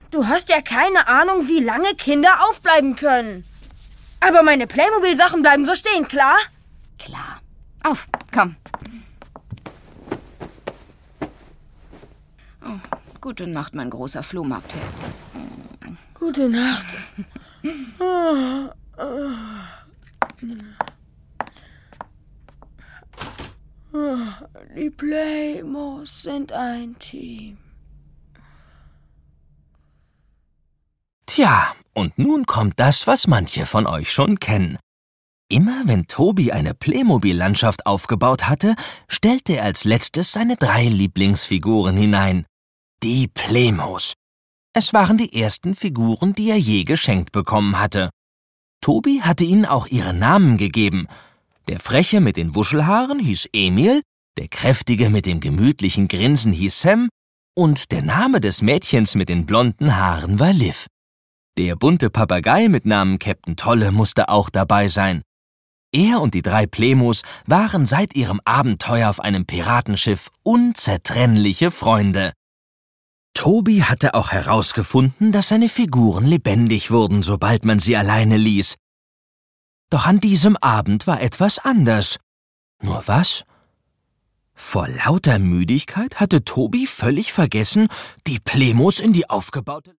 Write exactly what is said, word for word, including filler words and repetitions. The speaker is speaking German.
Du hast ja keine Ahnung, wie lange Kinder aufbleiben können. Aber meine Playmobil-Sachen bleiben so stehen, klar? Klar. Auf, komm. Oh, gute Nacht, mein großer Flohmarktheld. Gute Nacht. Die Playmos sind ein Team. Tja, und nun kommt das, was manche von euch schon kennen. Immer wenn Tobi eine Playmobil-Landschaft aufgebaut hatte, stellte er als letztes seine drei Lieblingsfiguren hinein. Die Playmos. Es waren die ersten Figuren, die er je geschenkt bekommen hatte. Tobi hatte ihnen auch ihre Namen gegeben. Der Freche mit den Wuschelhaaren hieß Emil, der Kräftige mit dem gemütlichen Grinsen hieß Sam und der Name des Mädchens mit den blonden Haaren war Liv. Der bunte Papagei mit Namen Captain Tolle musste auch dabei sein. Er und die drei Playmos waren seit ihrem Abenteuer auf einem Piratenschiff unzertrennliche Freunde. Tobi hatte auch herausgefunden, dass seine Figuren lebendig wurden, sobald man sie alleine ließ. Doch an diesem Abend war etwas anders. Nur was? Vor lauter Müdigkeit hatte Tobi völlig vergessen, die Playmos in die aufgebaute